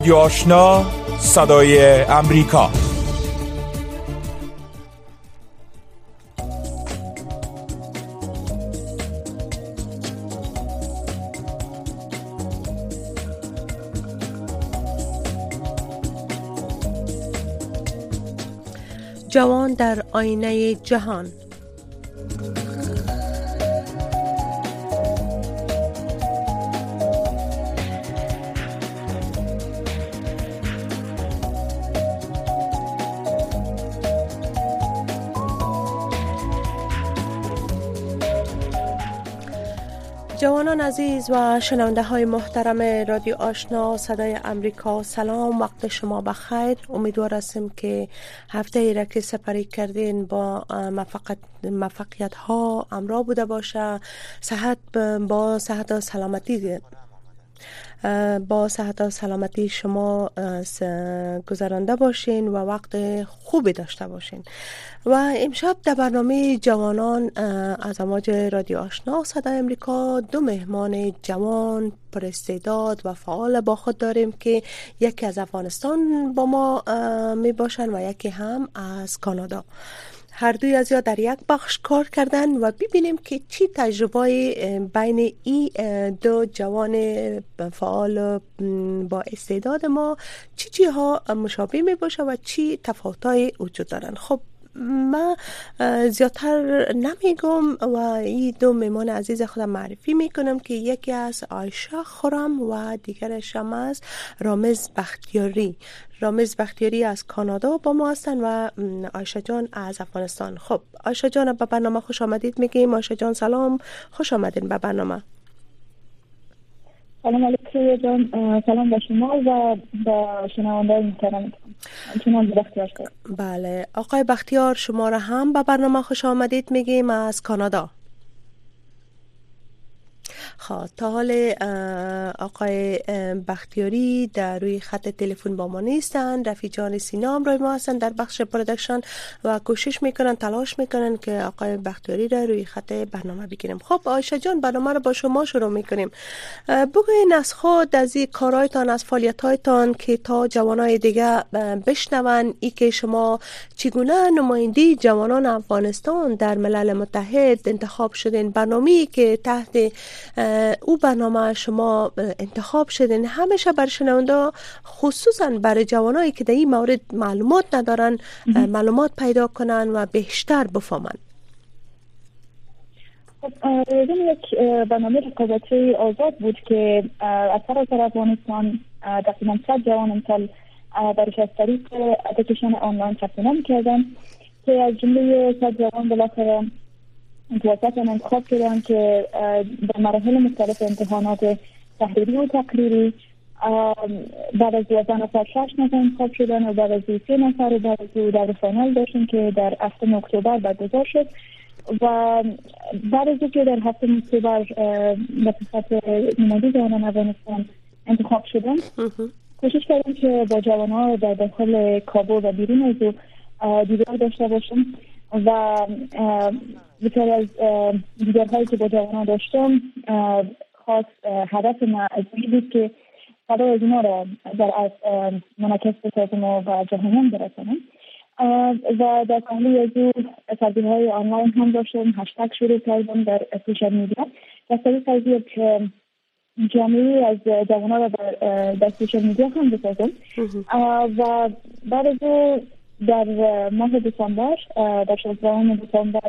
رادیو آشنا صدای امریکا. جوان در آینه جهان. جوانان عزیز و شنونده های محترم رادیو آشنا صدای امریکا، سلام، وقت شما بخیر. امیدوار هستیم که هفته ای را که سپری کردین با موفقیت ها همراه بوده باشه، با صحت و سلامتی شما گذرانده باشین و وقت خوبی داشته باشین. و امشب در برنامه جوانان از امواج رادیو آشنا صدای امریکا دو مهمان جوان پر استعداد و فعال با خود داریم که یکی از افغانستان با ما می باشن و یکی هم از کانادا. هر دوی از یا در یک بخش کار کردن و ببینیم که چی تجربه بین این دو جوان فعال با استعداد ما چی ها مشابه می باشه و چی تفاوت‌های وجود دارن. خب من زیادتر نمیگم و این دو مهمان عزیز خودم معرفی میکنم که یکی از عایشه خرم و دیگرش هم از رامز بختیاری از کانادا با ما هستن و عایشه جان از افغانستان. خب عایشه جان، به برنامه خوش آمدید میگیم. عایشه جان سلام، خوش آمدین به برنامه. سلام علیکم جان، سلام به شما و به شنونده محترم. بله آقای بختیار، شما را هم به برنامه خوش آمدید میگیم از کانادا. خب تا حال آقای بختیاری در روی خط تلفن با ما نیستن. رفیع جان سینا هم روی ما هستن در بخش پرودکشن و کوشش میکنن، تلاش میکنن که آقای بختیاری را روی خط برنامه بگیریم. خب عایشه جان، برنامه رو با شما شروع میکنیم. بگوین از خود، از این کارهایتان، از فعالیت‌هایتان که تا جوانای دیگه بشنون، ای که شما چگونه نماینده جوانان افغانستان در ملل متحد انتخاب شدین، برنامه‌ای که تحت او برنامه شما انتخاب شدین، همیشه بر شنونده خصوصا برای جوانایی که در این مورد معلومات ندارن معلومات پیدا کنن و بیشتر بفهمن. یک برنامه رقابتی آزاد بود که از سراسر افغانستان تقریبا 100 جوان امسال برش از طریق اپلیکیشن آنلاین ثبت نام کردن که از جمله 100 جوان بالاخره توسط انتخاب شدن که در مراحل مختلف امتحانات تحریری و تقریری بعد از 12 نفر 6 نفر انتخاب شدن و بعد از 3 نفر و بعد از در فینال داشتن که در 7 اکتبر برگزار شد و بعد از که در 7 اکتبر به صفت نماینده جوانان افغانستان انتخاب شدن، کوشش کردیم که با جوان‌ها در داخل کابل و بیرون از او دیدار داشته باشیم و بسیار از دیدارهایی که با جوانان داشتم خاص هدف ما از این بود که صدای از اینا را در منعکس بسازم و جهانیان برسانم و در پهلوی از او سرگیری‌های آنلاین هم داشتم، هشتگ شروع کردم در سوشال میدیا و طریق از یک جامعه از جوانان را در سوشال میدیا هم بسازم و بعد از او در ماه دسامبر، در 16 دسامبر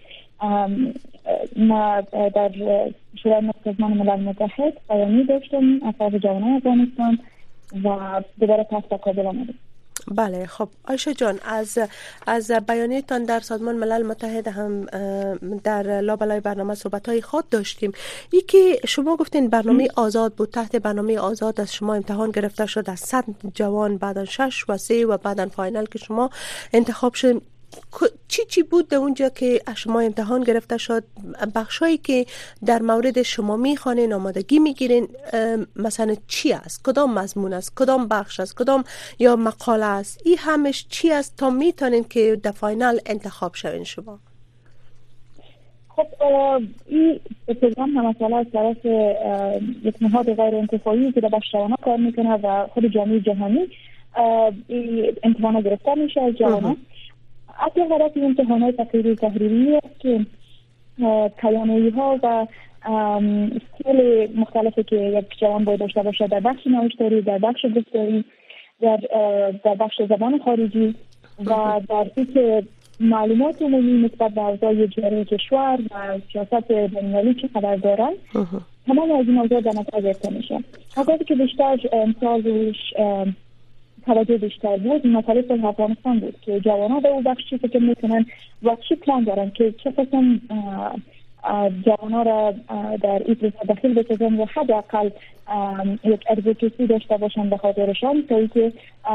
ما در شورای سازمان ملل متحد بیانیه داشتم از طرف جوانان افغانستان و دوباره پس به کابل آمدیم. بله خب عایشه جان، از بیانیه‌تان در سازمان ملل متحد هم در لابلای برنامه صحبت‌های خود داشتیم. یکی شما گفتین برنامه آزاد بود، تحت برنامه آزاد از شما امتحان گرفته شد از 100 جوان، بعداً 6 و 3 و بعداً فاینال که شما انتخاب شد. چی بود در اونجا که شما امتحان گرفته شد؟ بخشایی که در مورد شما میخوانین، آمادگی میگیرین، مثلا چی است؟ کدام مضمون است؟ کدام بخش است؟ کدام یا مقاله است؟ این همش چی است تا میتونین که در فاینال انتخاب شوین شما؟ خب این پروگرام هم مثلا از طرف یک نهاد غیر انتفاعی که در بخش جوانان کار میکنه و خود جامعه جهانی این امتحان گرفته میشه از جوانان. اصل هدف این امتحانات تحریری است که توانایی ها و سکیل مختلفی که یک جوان باید داشته باشه در بخش نوشتاری، در بخش گفتاری، در بخش زبان خارجی و در اینکه معلومات عمومی نسبت به اوضاع جاری کشور و سیاست بین‌المللی چه خبر دارن، تمام از این موضوع در نظر گرفته میشه. حقیقتی که بیشتر امسال روش توجه بیشتر بود مسئله صلح افغانستان بود که جوانان به اون بخش چی فکر میکنن و چی پلان دارن که چه قسم جوانان را در این پروسه داخل بسازن و حداقل یک ادوکیسی داشته باشن به خاطرشان تا اینکه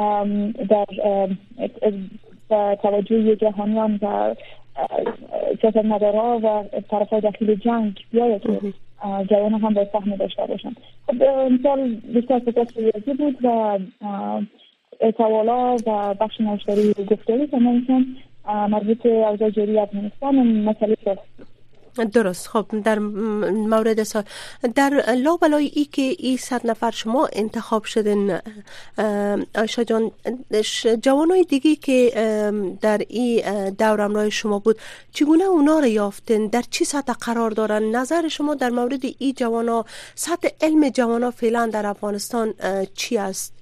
در توجه جهانیان و سیاستمدارها و طرفهای داخل جنگ بیاید که جوانان هم به سهم داشته باشن. امسال بیشتر فکر ریاضی بود و توالا و بخش نوشتاری گفتاری که منشن مربوط به اوضاع جاری افغانستان مسئله درست. خب در مورد در لابلای ای که ای 100 نفر شما انتخاب شدن عایشه جان، جوانای دیگه که در این دور همراه شما بود چگونه اونا رو یافتن؟ در چی سطح قرار دارن؟ نظر شما در مورد این جوانا، سطح علم جوانا فعلا در افغانستان چی است؟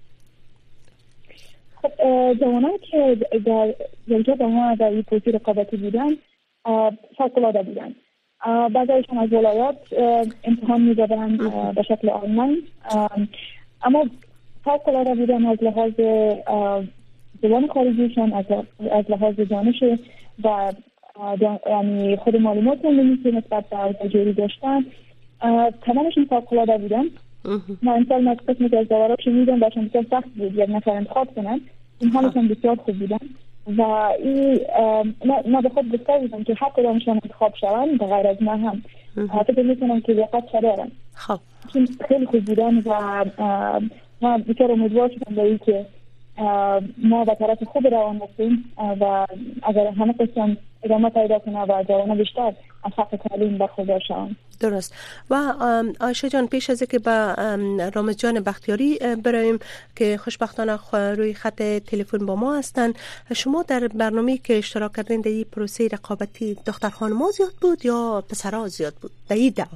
خب جوانایی که در جلجه با ما در این پروسی رقابتی بودن فوق‌العاده بودن. بعضیشان از ولایات امتحان می‌دادن به شکل آنلاین، اما فوق‌العاده بودن از لحاظ زبان خارجیشان، از لحاظ دانش و یعنی خود معلومات عمومی که نسبت به اوضاع جاری داشتن تمامشون فوق‌العاده بودن. و امسال من قسمی که از داورا شنیدم برشان بسیار سخت بود یک نفر انتخاب کنن. این حالشان بسیار خوب بودن و این ما به خود گفته بودم که حق دانشان انتخاب شوند به غیر از ما هم فکر میکنم که لیاقت دارن. خب خیلی خوب بودن و ما بسیار امیدوار شدم به این که ما به طرف خوب روان هستیم و اگر همه قسم ادامه پیدا کنه و جوانان بیشتر از حق تعلیم برخوردار شوند. درست. و عایشه جان، پیش از که به رامز جان بختیاری براییم که خوشبختانه روی خط تلفن با ما هستن، شما در برنامه‌ای که اشتراک کردین در این پروسه رقابتی دختر خانم‌ها زیاد بود یا پسرها زیاد بود در این دور؟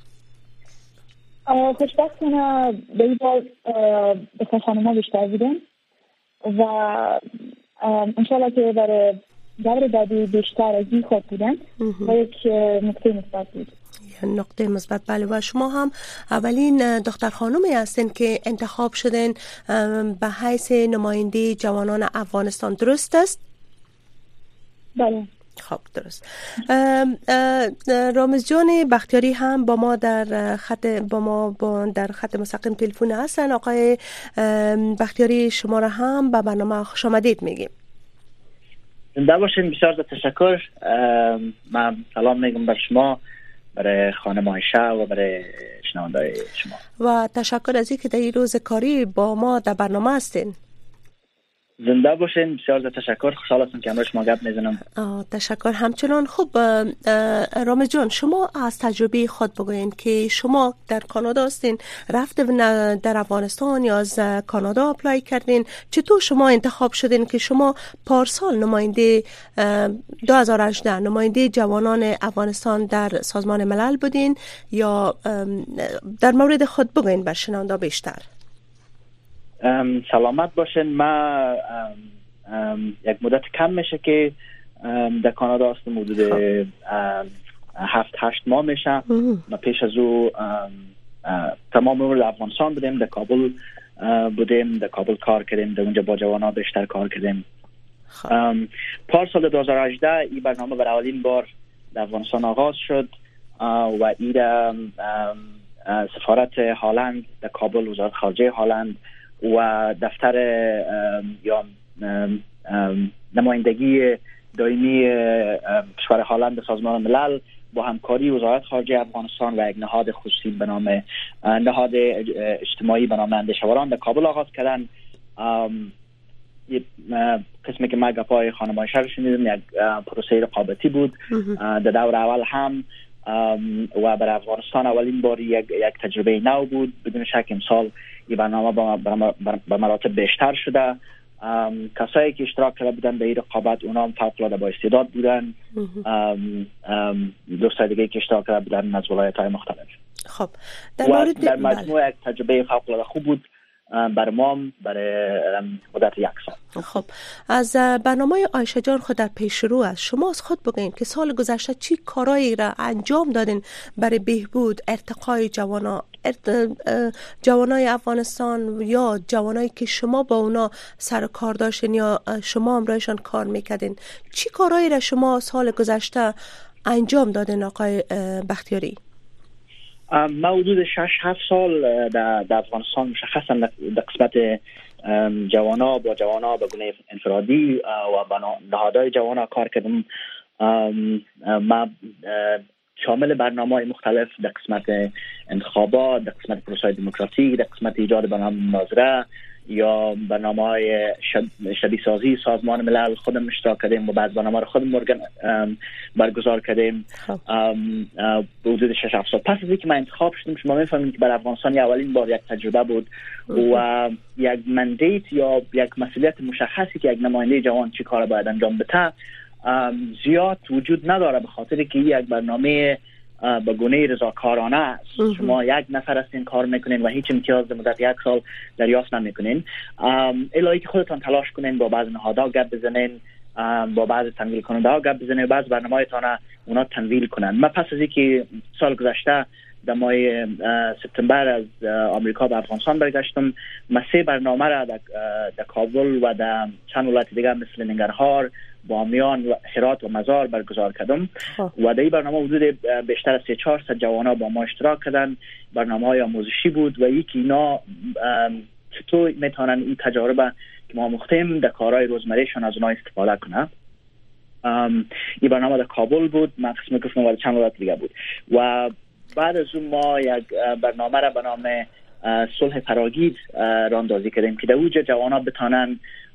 خوشبختانه در این دور دختر خانم‌ها بیشتر بودن و انشالله که برای دور بعدی بیشتر از این خود بودن و یک نکته مثبت بود. نقطه مثبت. بله. و شما هم اولین دختر خانومی هستین که انتخاب شدن به حیث نماینده جوانان افغانستان، درست است؟ بله. خب درست. رامز جان بختیاری هم با ما در خط مستقیم تلفن هستن. آقای بختیاری شما را هم به برنامه خوش آمدید میگیم. زنده باشین. بسیار تشکر. من سلام میگم بر شما، برای خانم عایشه و برای شنونده‌های شما و تشکر از اینکه در این روز کاری با ما در برنامه هستین. زنده باشین. بسیار تشکر. خوشحال هستم که امروز شما گپ میزنم. تشکر همچنان. خب رامز جان، شما از تجربه خود بگوین که شما در کانادا هستین، رفتین در افغانستان یا از کانادا اپلای کردین، چطور شما انتخاب شدین که شما پارسال نماینده 2018 نماینده جوانان افغانستان در سازمان ملل بودین؟ یا در مورد خود بگوین بر شنونده بیشتر. سلامت باشین. ما یک مدت کم میشه که در کانادا هستم، حدود 7-8 ماه میشه. ما پیش از او تمام عمر در افغانستان بودیم، در کابل بودیم، در کابل کار کردیم، در اونجا با جوانا بیشتر کار کردیم. پارسال 2018 این برنامه برای اولین بار در افغانستان آغاز شد و این سفارت هلند در کابل، وزارت خارجه هلند و دفتر یا نمایندگی دائمی کشور هلند به سازمان ملل با همکاری وزارت خارجه افغانستان و یک نهاد خصوصی به نام نهاد اجتماعی به نام اندیشوران در کابل آغاز کردن. قسمی که ما گپای خانم عایشه رو شنیدیم یک پروسه رقابتی بود. در دور اول هم و برای افغانستان اولین بار یک تجربه نو بود. بدون شک امسال این برنامه به مراتب بیشتر شده. کسایی که اشتراک کرده بودن در این رقابت اونا هم فوق‌العاده با استعداد بودن. دوستای دیگه که اشتراک کرده بودن از ولایت‌های مختلف. خب در مجموع یک تجربه فوق‌العاده خوب بود برای ما برای مدت یک سال. خب از برنامه عایشه جان خود در پیش رو است. شما از خود بگین که سال گذشته چی کارایی را انجام دادین برای بهبود ارتقای جوانای افغانستان یا جوانایی که شما با اونا سر کار داشتین یا شما همراهشان کار میکردین؟ چی کارایی را شما سال گذشته انجام دادین آقای بختیاری؟ ما حدود 6-7 سال در افغانستان مشخصا در قسمت جوانا با جوانا به گونه انفرادی و با نهادهای جوانا کار کردم. ما شامل برنامه‌های مختلف در قسمت انتخابات، در قسمت پروسه دموکراتیک، در قسمت ایجاد برنامه مناظره یا برنامه‌های شبیه سازی سازمان ملل خودم اشتراک کردیم و بعض برنامه‌ها رو خودم برگزار کردیم. حدود 6-7 سال پس از اینکه ما انتخاب شدیم شما می‌فهمید که برای افغانستان اولین بار یک تجربه بود و یک مندیت یا یک مسئولیت مشخصی که یک نماینده جوان چی کار باید انجام بده زیاد وجود نداره، به خاطر که یک برنامه به گونه رضاکارانه است. شما یک نفر هستین کار میکنین و هیچ امتیاز در مدت یک سال دریافت نمیکنین، الهی که خودتان تلاش کنین، با بعض نهادها گپ بزنین، با بعض تمویل کننده ها گپ بزنین و بعض برنامه‌هایتان اونا تمویل کنن. من پس از اینکه سال گذشته در ماه سپتامبر از آمریکا به افغانستان برگشتم، من 3 برنامه را در کابل و در چند ولایت دیگر مثل ننگرهار، بامیان و هرات و مزار برگزار کردم و در این برنامه حدود بیشتر از 300-400 جوانا با ما اشتراک کردن. برنامه‌های آموزشی بود و یکی اینا چطور میتونن این تجارب که ما مختیم در کارهای روزمرهشان از اونها استفاده کنن. این برنامه در کابل بود، من قسم گفتم و چند ولایت دیگه بود و بعد از اون ما یک برنامه را به نام صلح فراگیر راندازی کردیم که در اوج جوانا بتانن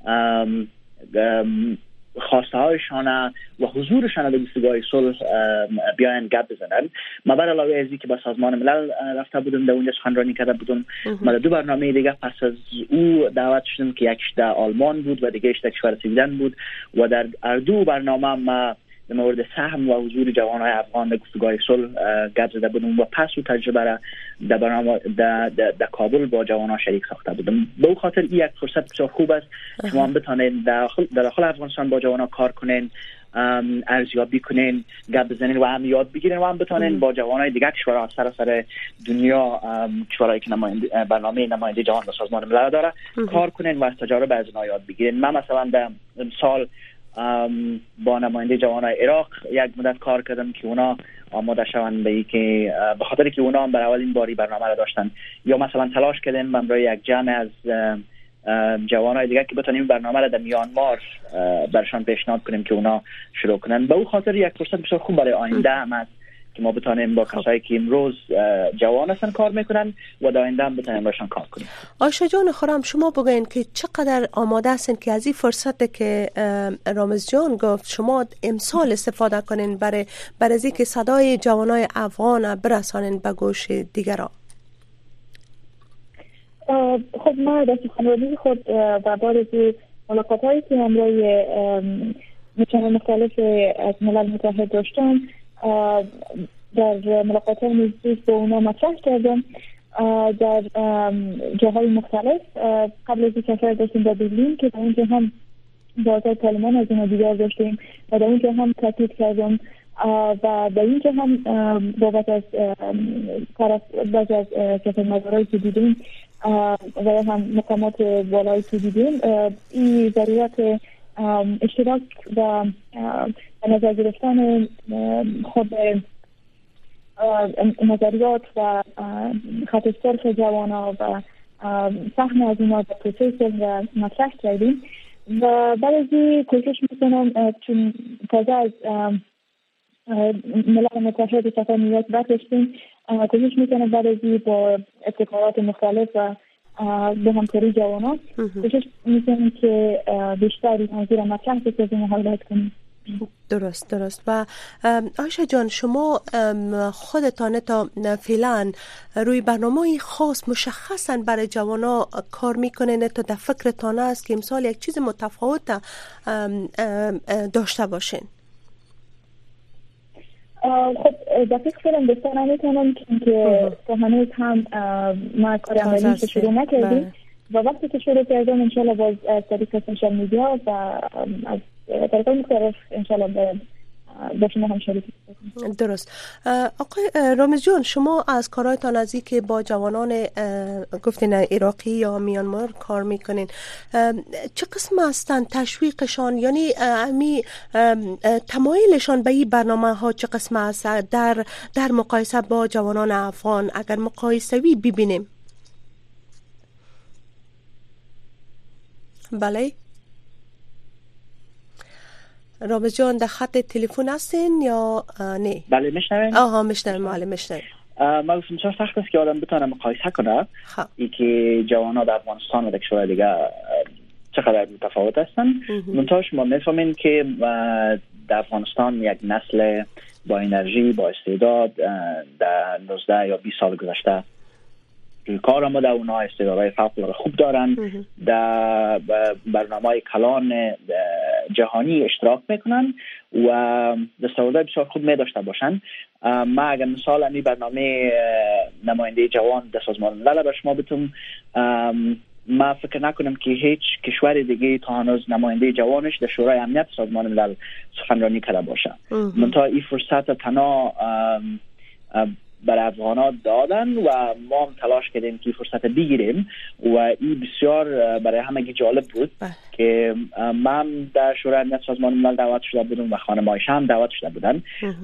خواسته هایشان و حضورشان در گفتگوهای صلح بیاین گپ بزنن. ما بر علاوه از اینکه به سازمان ملل رفته بودم در اونجا سخنرانی کرده بودم، ما در 2 برنامه دیگه پس از او دعوت شدم که یکیش در آلمان بود و دیگه‌اش در کشور سویدن بود و در هر 2 برنامه ما در مورد سهم و حضور جوانای افغان در گفتگوهای صلح گپ زده بودم و پس او تجربه را در برنامه در کابل با جوانان شریک ساخته بودم. به او خاطر این یک فرصت بسیار خوب است شما هم بتانید در داخل افغانستان با جوانان کار کنین، ارزیابی کنین، گپ بزنین و هم یاد بگیرین و هم بتانین با جوانای دیگر کشورها سراسر دنیا، کشورهایی که برنامه نماینده جوان به سازمان ملل داره کار کنین و از تجارب از اونها یاد بگیرین. من مثلا در امسال با نماینده جوانای عراق یک مدت کار کردم که اونا آماده شوند به خاطر که اونا هم برای اولین باری برنامه را داشتن، یا مثلا تلاش کردیم برای یک جمع از جوانای دیگه که بتونیم برنامه را در میانمار برشان پیشنهاد کنیم که اونا شروع کنن. به او خاطر یک فرصت بسیار خوب برای آینده هم است که ما بتونیم با کسایی که امروز جوان هستن کار میکنن و در آینده هم بتونیم باشن کار کنیم. عایشه جان خورم شما بگین که چقدر آماده هستین که از این فرصت که رامز جان گفت شما امسال استفاده کنین برای از اینکه صدای جوانای افغان برسانین به گوش دیگران؟ خب ما در سخنرانی خود و بعد از ملاقات‌هایی که همراه میشن مختلف از ملل متحد داشتم در ملاقات‌های نزدیک با اونا مطرح کردم در جاهای مختلف. قبل از اینکه سفر داشتیم در برلین که در اونجا هم بازار پارلمان از اونها دیدار داشتیم و در اونجا هم تاکید کردم و در اینجا هم بابت از بعض از سفرنظرهایی که دیدیم و هم مقامات بالایی که دیدیم این ضرورت اشتراک و نظر گرفتن خود نظریات و خط سرخ جوانا و فهم از اینا در پروسه و مطرح کردیم و بعد از این کوشش میکنم چون تازه از ملل متحد سفر نیویورک برداشتیم، کوشش میکنم بعد از این با ابتکارات مختلف و به همکاری جوانان کوشش میکنیم که بیشتر این موضوع را مطرح بسازیم و هایلایت کنیم. درست. و عایشه جان، شما خودتان تا فعلا روی برنامه خاص مشخصا برای جوانا کار میکنین تا در فکرتان است که امسال یک چیز متفاوت داشته باشین؟ خب دقیق فیلم بستان نمیتونم که هنوز هم ما کار عملی شروع نکردیم و وقتی که شروع کردم انشالله باز از طریق سوشال میدیا و از طریق مختلف انشالله با شما هم شریک کنیم. درست. آقای رامز جان، شما از کارهایتان از که با جوانان گفتین عراقی یا میانمار کار میکنین، چه قسم هستن تشویقشان، یعنی تمایلشان به این برنامه ها چه قسم هست در مقایسه با جوانان افغان؟ اگر مقایسوی ببینیم. بله رامز جان، در خط تلفن هستین یا نه؟ بله میشنوین؟ میشنویم. معلم میشنویم. ما گفتم چرا سخت است که آدم بتونه مقایسه کنه ای که جوانا در افغانستان و در کشورهای دیگه چقدر متفاوت هستن. منتها شما میفهمین که در افغانستان یک نسل با انرژی، با استعداد در 19 یا 20 سال گذشته روی کار آمده، اونا استعدادهای فوق‌العاده خوب دارن، در برنامه‌های کلان جهانی اشتراک میکنن و دستاوردهای بسیار خوب می داشته باشن. ما اگر مثال این برنامه نماینده جوان در سازمان ملل بر شما بتونم، ما فکر نکنم که هیچ کشور دیگه تا هنوز نماینده جوانش در شورای امنیت سازمان ملل سخنرانی کرده باشه. منتها این فرصت تنها برای افغانات دادن و ما هم تلاش کردیم که فرصت بگیریم و این بسیار برای همگی جالب بود که من در شورای امنیت سازمان ملل دعوت شده بودم و خانم‌هایش هم دعوت شده بودن.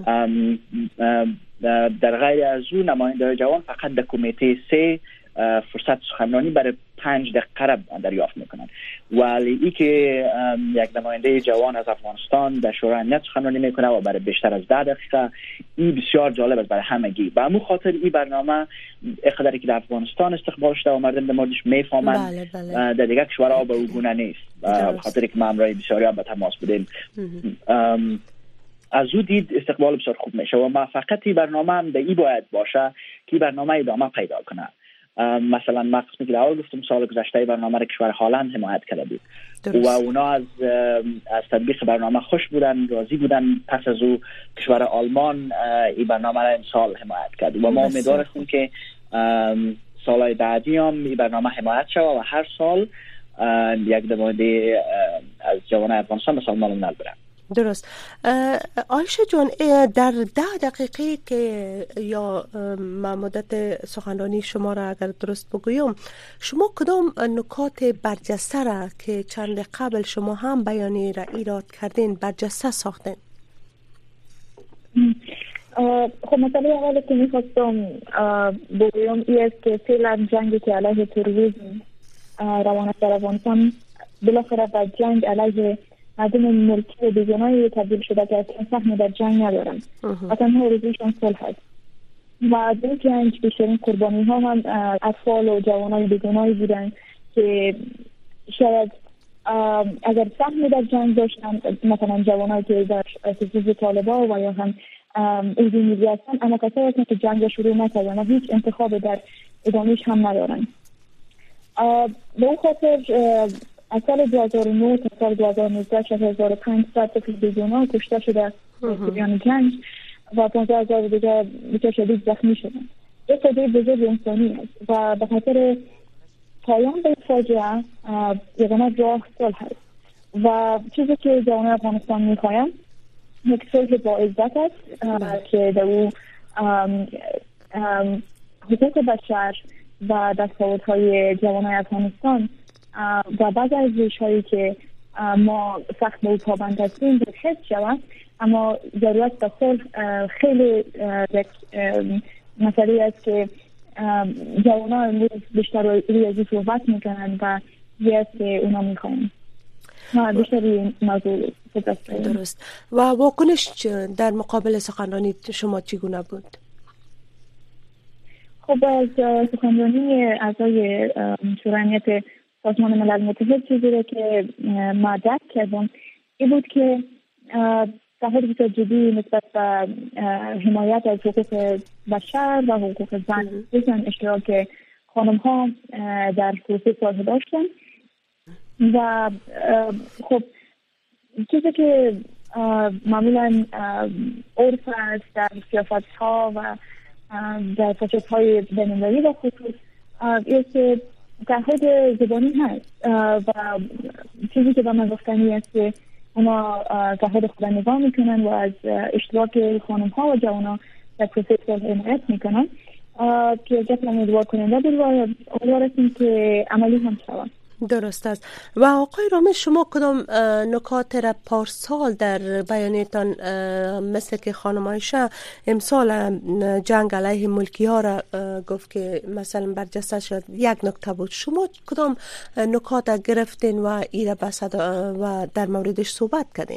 در غیر از اون نماینده جوان فقط در کمیته 3 فرصت سخنرانی برای 5 دقیقه را دریافت میکنن، ولی ای که یک نماینده جوان از افغانستان در شورای امنیت سخنرانی میکنه و برای بیشتر از 10 دقیقه، این بسیار جالب است برای همگی. به همون خاطر این برنامه اقداری که در افغانستان استقبال شده و مردم در موردش میفهمن در دیگر کشورها به اون گونه نیست. به خاطر که ما همراه بسیاری به تماس بودیم، از او دید استقبال بسیار خوب میشه و ما فقط این برنامه هم به این باید باشه که برنامه ادامه پیدا کنه. مثلا ما قسمی که اول گفتم سال گذشته برنامه را کشور هلند حمایت کرده بود و اونا از تطبیق برنامه خوش بودن، راضی بودن. پس از او کشور آلمان این برنامه را امسال حمایت کرد و ما امیدوار هستیم که سالهای بعدی هم این برنامه حمایت شود و هر سال یک نماینده از جوانان افغانستان به سازمان ملل بره. درست. عایشه جان، در 10 دقیقه که یا مدت سخنرانی شما را اگر درست بگویم، شما کدام نکات برجسته را که چند قبل شما هم بیانی را ایراد کردین برجسته ساختین؟ خب مسئله اولی که میخواستم بگویم این است که فعلا جنگی که علیه تروریسم روان است در افغانستان بالاخره به جنگ علیه مردم ملکی بیگناهی تبدیل شده که اصلا سهم در جنگ ندارن و تنها آرزوشان صلح است و در جنگ بیشترین قربانی ها هم اطفال و جوانای بیگناهی بودن که شاید اگر سهم در جنگ داشتن، مثلا جوانایی که در تجهیز طالبان و یا هم ایدی میلی هستن، اما کسایی هستن که جنگ شروع نکردن و هیچ انتخاب در ادامهش هم ندارن. به اون خاطر از سال 2009 تا سال 2019 1500 طفل بیگناه کشته شده در جریان جنگ و 15000 دیگه بسیار شدید زخمی شدن. یک فاجعه بزرگ انسانی است و به خاطر پایان به فاجعه یگانه راه صلح است و چیزی که جوانان افغانستان می‌خواهند یک صلح با عزت است که در او حقوق بشر و دستاوردهای جوانان افغانستان و بعض از ارزش‌هایی که ما سخت به او پابند هستیم حفظ شود، اما ضرورت به صلح خیلی یک مسئله است که جوانان امروز بیشتر روی از این صحبت میکنند و یه است که اونا میخواهند. بیشتر این موضوع درست. و واکنش در مقابل سخنرانی شما چگونه بود؟ خب از سخنرانی اعضای شورای امنیت سازمان ملل متحد چیزی رو که ما درک کردم این بود که تعهد بسیار جدی نسبت به حمایت از حقوق بشر و حقوق زن اشتراک خانم ها در پروسه صلح داشتن و خب چیزی که معمولا عرف است در سیاست ها و در فرصت های بین‌المللی و خصوص این که تعهد زبانی هست و چیزی که به من گفتنی است که اونا تعهد خود نگاه میکنن و از اشتراک خانم ها و جوان ها در پروسه صلح حمایت میکنن که جفت امیدوار کننده بود و امیدوار هستیم که عملی هم شود. درست است. و آقای رامز شما کدام نکات را پارسال در بیانیتان مثل که خانم عایشه امسال جنگ علیه ملکی ها را گفت که مثلا برجسته شد یک نکته بود، شما کدام نکات گرفتین و ایره بسد و در موردش صحبت کردین؟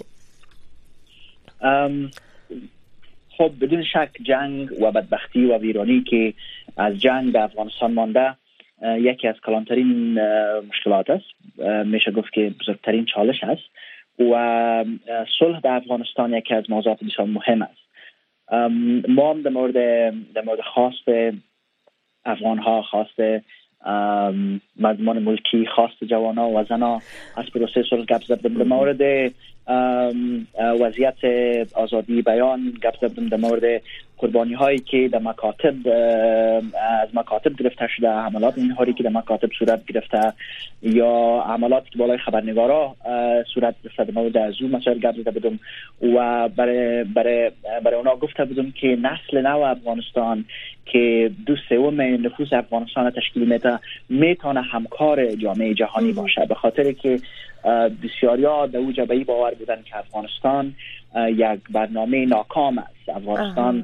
خب بدون شک جنگ و بدبختی و ویرانی که از جنگ در افغانستان مانده یکی از کلانترین مشکلات است، میشه گفت که بزرگترین چالش است و صلح در افغانستان یکی از موضوعات بسیار مهم است. ما هم در مورد خواست افغان ها، خواست مردمان ملکی، خواست جوان ها و زن ها از پروسه صلح گپ زدیم. در مورد وضعیت آزادی بیان گپ زدیم، در مورد قربانی هایی که در مکاتب از مکاتب گرفته شده، حملات انتحاری که در مکاتب صورت گرفته یا حملاتی که بالای خبرنگارا صورت گرفته، در مورد از اون مسائل گپ زده بودم و برای اونا گفته بودم که نسل نو افغانستان که 2/3 نفوس افغانستان تشکیل میده میتونه همکار جامعه جهانی باشه، به خاطر که بسیاریا در اوج به باور بودن که افغانستان یک برنامه ناکام است، افغانستان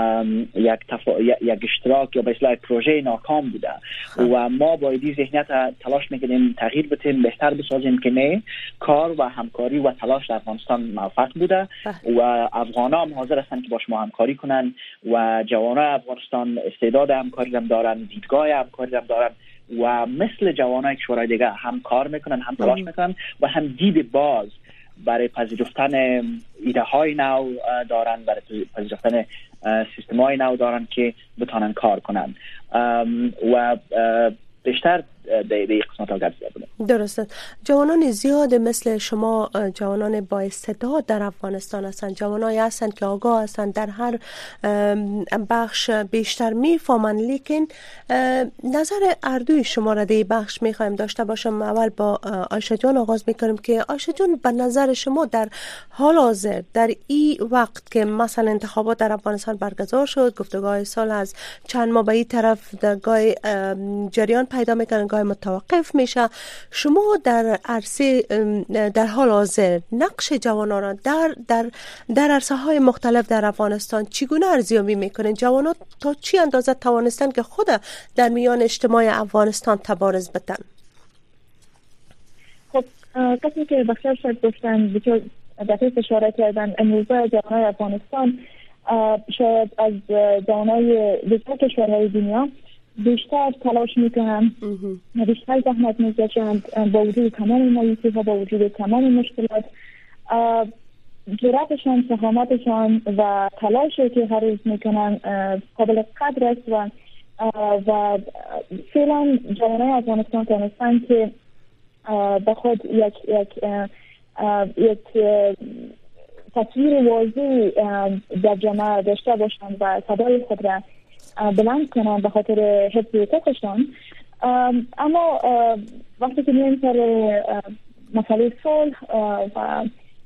یک اشتراک یا به اصطلاح پروژه ناکام بوده و ما باید این ذهنیت تلاش میکنیم تغییر بدیم، بهتر بسازیم که نه، کار و همکاری و تلاش در افغانستان موفق بوده و افغان‌ها هم حاضر هستند که با شما همکاری کنن و جوانان افغانستان استعداد همکاری هم دارن، دیدگاه همکاری هم دارن و مثل جوانای کشورهای دیگه هم کار میکنن، هم تلاش میکنن و هم دید باز برای پذیرفتن ایده های نو دارن، برای پذیرفتن سیستم های نو دارن که بتونن کار کنن و بیشتر به قسمت ها گرد بودن. درسته. جوانان زیاد مثل شما جوانان با استعداد در افغانستان هستند، جوانایی هستند که آگاه هستند، در هر بخش بیشتر میفهمند، لیکن نظر اردوی شما را در بخش میخوایم داشته باشم. اول با عایشه جان آغاز میکنیم که عایشه جان به نظر شما در حال حاضر در این وقت که مثلا انتخابات در افغانستان برگزار شد، گفتگوهای سال از چند ماه به این طرف در گاهی جریان پیدا میکنن، گاهی متوقف میشه، شما در عرصه در حال حاضر نقش جوانان را در عرصه های مختلف در افغانستان چگونه ارزیابی میکنین؟ جوانان تا چی اندازه توانستن که خود در میان اجتماع افغانستان تبارز بدن؟ خب قسمی که بخشش شد گفتن بچه دفعه اشاره کردن امروزه جوانای افغانستان شاید از جوانای دیگر کشورهای دنیا بیشتر تلاش میکنن، بیشتر زحمت میکشن با وجود تمام مایوسی ها، با وجود تمام مشکلات، جرأتشان، شهامتشان و تلاشی که هر روز میکنن قابل قدر است و فعلا جوانای افغانستان تونستن که به خود یک تصویر واضح در جامعه داشته باشند و صدای خود را بلند کنند به خاطر حفظ حقوقشان. اما وقتی که میایم سر مسئله صلح و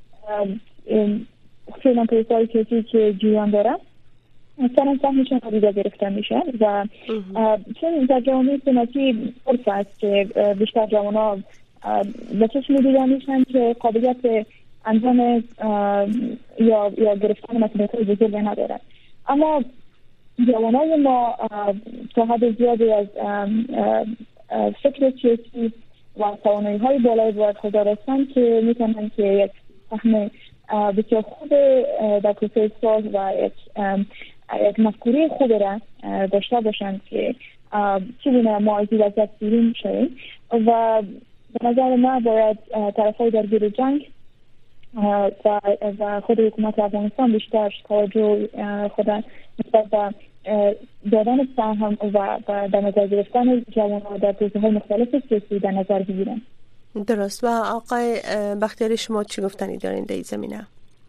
فعلا پروسه‌های سیاسی که جریان داره، مثلا سهمشان دیده گرفته میشه و چون در جامعه سنتی عرف است که بیشتر جوان‌ها به چشم دیده میشن که قابلیت انجام یا گرفتن مسئولیت‌های بزرگ ندارن. اما جوانای ما تا حد زیادی از فکر سیاسی و توانایی‌های بالای برخوردار هستند که میتونن که یک فهم بسیار خوب در پروسه صلح و یک یک مفکوره خوب را داشته باشند که چگونه ما از این وضعیت بیرون شویم و به نظر من باید طرفای درگیر جنگ و خود حکومت افغانستان بیشتر توجه خود نسبت به دادن سهم و در نظر گرفتن جوانان در حوزه‌های مختلف سیاسی در نظر بگیرن. درست. و آقای بختیاری شما چی گفتنی دارین در این زمینه؟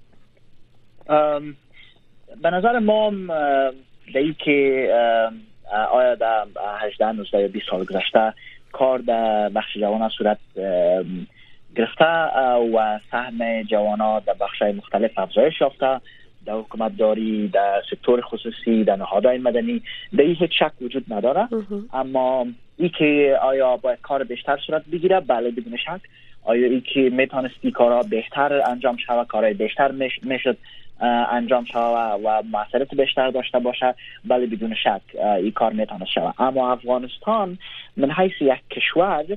به نظر ما دایی که آیا در 18 19 یا 20 سال گذشته کار در بخش جوانان صورت گرفته و سهم جوانان در بخش‌های مختلف افزایش یافته، در حکومت داری، در سکتور خصوصی، در نهادهای مدنی، در این هیچ شک وجود نداره. اما ای که آیا باید کار بیشتر صورت بگیره؟ بله بدون شک. آیا ای که میتونستی کارها بهتر انجام شود، کارهای بیشتر میشد انجام شود و موثریت بیشتر داشته باشه؟ بله بدون شک این کار میتونه شود. اما افغانستان من حیث یک کشور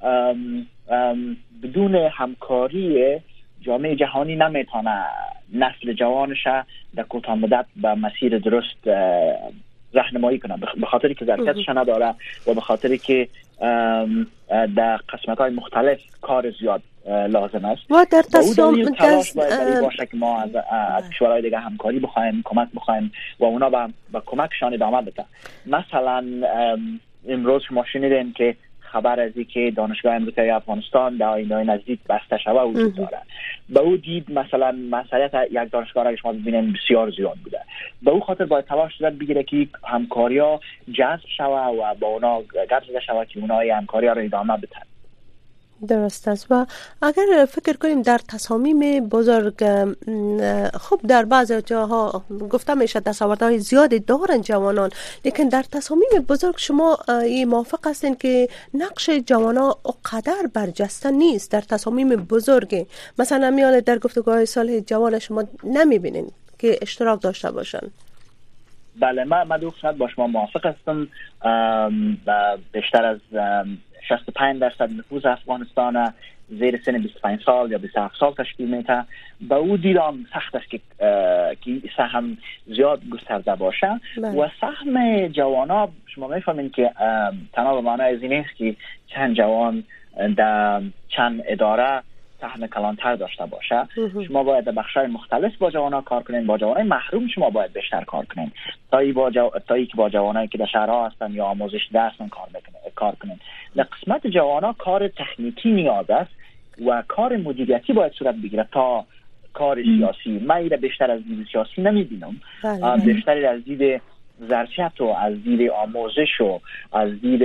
بدون همکاری جامعه جهانی نمیتونه نسل جوانش در کوتاه مدت به مسیر درست راهنمایی کنه، به خاطری که ظرفیتش نداره و به خاطری که در قسمت‌های مختلف کار زیاد لازم است. و در تصمیم باشه که ما از کشورهای دیگه همکاری بخوایم، کمک بخوایم و اونا به کمکشان ادامه بده. مثلا امروز شما شنیدین که خبر از اینکه دانشگاه امریکایی افغانستان در آینده نزدیک بسته شود وجود داره. به او دید مثلا مسئله یک دانشگاه را شما ببینید بسیار زیاد بوده. به او خاطر باید تلاش صورت بگیره که همکاری‌ها جذب شود و با اونا گپ زده شود که اونا این همکاری‌ها را ادامه بدن. درست است. و اگر فکر کنیم در تصامیم بزرگ، خب در بعضی جاها گفته میشه دستاوردهای زیادی دارن جوانان، لیکن در تصامیم بزرگ شما موافق هستین که نقش جوانان اونقدر برجسته نیست در تصامیم بزرگ؟ مثلا میال در گفتگوهای صلح جوان شما نمیبینین که اشتراک داشته باشن؟ بله، من دو قسمت با شما موافق هستم. بیشتر از 65% نفوذ افغانستان زیر سن 25 سال یا 27 سال تشکیل میده. به او دیدم سخت است که سهم زیاد گسترده باشه. و سهم جوانا شما میفهمین که تنها به معنای از این است که چند جوان در چند اداره سهم کلانتر داشته باشه. شما باید در بخش‌های مختلف با جوانا کار کنین، با جوانای محروم شما باید بیشتر کار کنین تا ای که با جوانایی که در شهرها هستن یا آموزش درس کار کنین. در قسمت جوانا کار تکنیکی نیاز است و کار مدیریتی باید صورت بگیره تا کار سیاسی. من ایره بیشتر از دید سیاسی نمیبینم، بیشتر از دید ظرفیت و از دید آموزش و از دید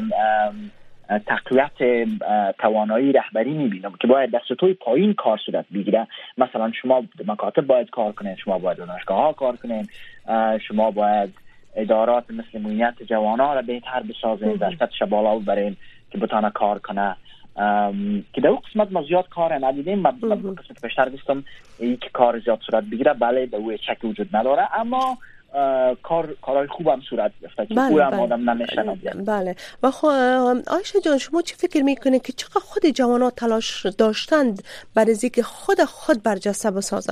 تقویت توانایی رهبری میبینم که باید در سطوح پایین کار صورت بگیره. مثلا شما مکاتب باید کار کنین، شما باید دانشگاه ها کار کنین، شما باید ادارات مثل امنیت جوانان را بهتر بسازین، ظرفیتش بالا ببرین که بتونه کار کنه. که در اون قسمت ما زیاد کار ندیدیم. من قسمت بیشتر گفتم این که کار زیاد صورت بگیره. بله به او شک وجود نداره، اما کارهای خوب هم صورت گرفته که خوب هم آدم نمیشنه. بله. و عایشه جان شما چی فکر میکنید که چقدر خود جوانان تلاش داشتند برای اینکه خود برجسته بسازن؟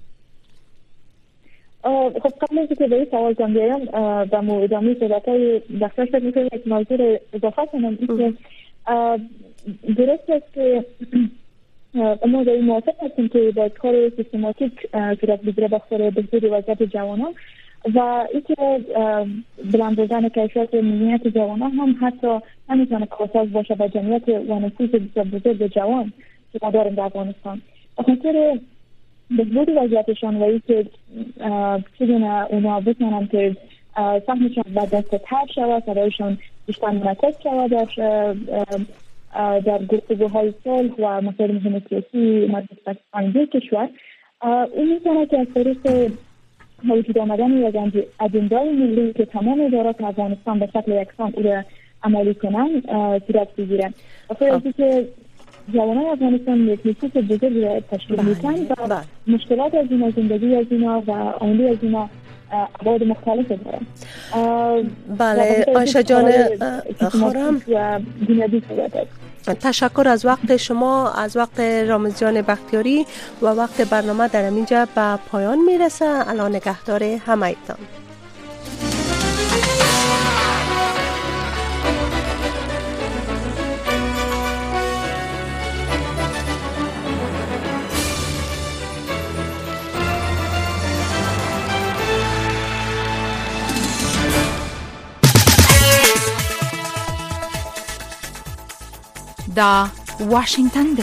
خب قبل از اینکه به این سوال جان بیایم و ادامه صحبت‌های دکتر فکر می‌کنم یک موضوع رو اضافه کنم که درست است که ما در این موافق هستیم که باید کار سیستماتیک صورت بگیره بخاطر بهبود وضعیت جوانان و اینکه بلند بردن کیفیت مدیریت جوانان هم حتی نمیتونه کارساز باشه با جمعیت و نفوذ بسیار بزرگ جوان که ما داریم در افغانستان. بخاطر بهبود وضعیتشان و اینکه چگونه اونا بتونن که سهمشان به دست تر شود، صدایشان بیشتر منعکس شود در گفتگوهای صلح و مسائل مهم سیاسی مربوط آینده کشور. این میتونه که از طریق وجود آمدن یک اجندای ملی که تمام ادارات افغانستان به شکل یکسان او را عملی کنند صورت بگیرد. بخاطر از اینکه جوانان افغانستان یک نفوذ بزرگ را تشکیل می‌کنند و مشکلات از اینا، زندگی از اینا و آینده از اینا ابعاد مختلف دارند. بله عایشه جان خورم، تشکر از وقت شما، از وقت رامز جان بختیاری و وقت برنامه در اینجا به پایان میرسه. الان نگهدار همه ایتان. دا واشنگتن